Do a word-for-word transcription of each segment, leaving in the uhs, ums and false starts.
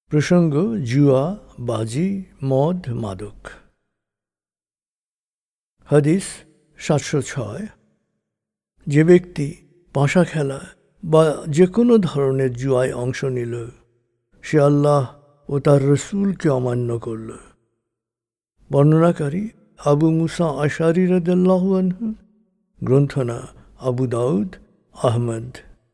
প্রসঙ্গ জুয়া, বাজি, মদ, মাদক। হাদিস সাতশো ছয়। যে ব্যক্তি পাশা খেলা বা যে কোনো ধরনের জুয়ায় অংশ নিল, সে আল্লাহ ও তার রসুলকে অমান্য করল। বর্ণনাকারী আবু মুসা আশারি রাদিয়াল্লাহু আনহু। গ্রন্থনা আবু দাউদ, আহমদ।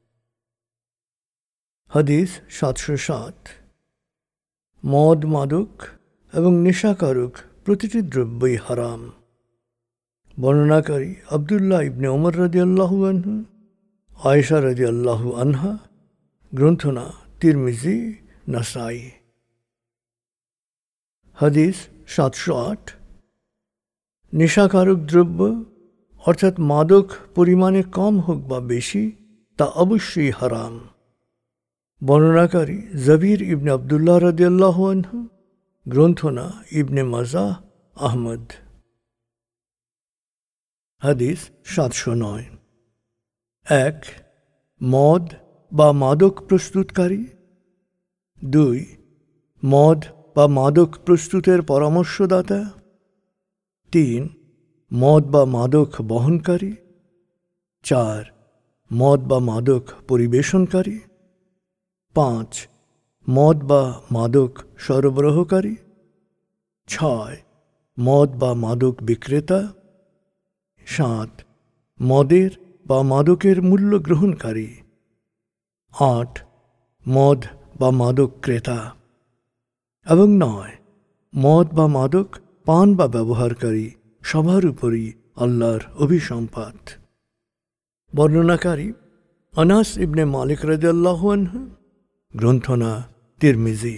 হাদিস সাতশো সাত। মদ, মাদক এবং নেশাকারক প্রতিটি দ্রব্যই হারাম। বর্ণনাকারী আবদুল্লাহ ইবনে ওমর রাদিয়াল্লাহু আনহু, আয়েশা রাদিয়াল্লাহু আনহা। গ্রন্থনা তিরমিজি, নাসাই। হাদিস সাতশো আট। নেশাকারক দ্রব্য অর্থাৎ মাদক পরিমাণে কম হোক বা বেশি, তা অবশ্যই হারাম। বর্ণনাকারী জবির ইবনে আবদুল্লাহ রাদিয়াল্লাহু আনহু। গ্রন্থনা ইবনে মাজাহ, আহমদ। হাদিস সাতশো নয়। এক, মদ বা মাদক প্রস্তুতকারী। দুই, মদ বা মাদক প্রস্তুতের পরামর্শদাতা। তিন, মদ বা মাদক বহনকারী। চার, মদ বা মাদক পরিবেশনকারী। পাঁচ, মদ বা মাদক সরবরাহকারী। ছয়, মদ বা মাদক বিক্রেতা। সাত, মদের বা মাদকের মূল্য গ্রহণকারী। আট, মদ বা মাদক ক্রেতা। এবং নয়, মদ বা মাদক পান বা ব্যবহারকারী। সবার উপরই আল্লাহর অভিসম্পাত। বর্ণনাকারী আনাস ইবনে মালিক রাদিয়াল্লাহু আনহু। গ্রন্থনা তিরমিজি।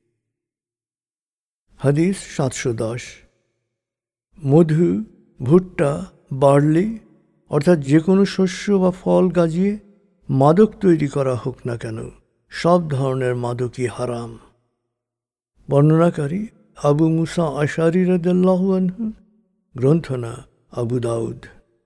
হাদিস সাতশো দশ। মধু, ভুট্টা, বার্লি অর্থাৎ যে কোনো শস্য বা ফল গাজিয়ে মাদক তৈরি করা হোক না কেন, সব ধরনের মাদকই হারাম। বর্ণনাকারী আবু মুসা আশারি রাদিয়াল্লাহু আনহু। গ্রন্থনা আবু দাউদ।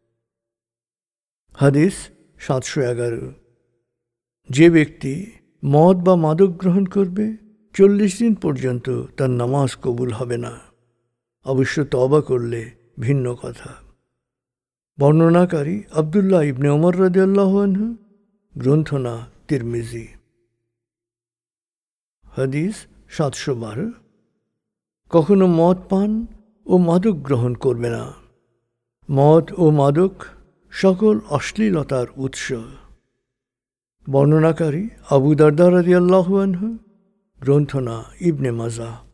হাদিস সাতশো এগারো। যে ব্যক্তি মদ বা মাদক গ্রহণ করবে, চল্লিশ দিন পর্যন্ত তার নামাজ কবুল হবে না। অবশ্য তওবা করলে ভিন্ন কথা। বর্ণনাকারী আবদুল্লাহ ইবনে ওমর রাদিয়াল্লাহু আনহু। গ্রন্থনা তিরমিজি। হাদিস সাতশো বারো। কখনো মদ পান ও মাদক গ্রহণ করবে না। মদ ও মাদক সকল অশ্লীলতার উৎস। বর্ণনাকারী আবু দারদা রাদিয়াল্লাহু আনহু। গ্রন্থনা ইবনে মাজাহ।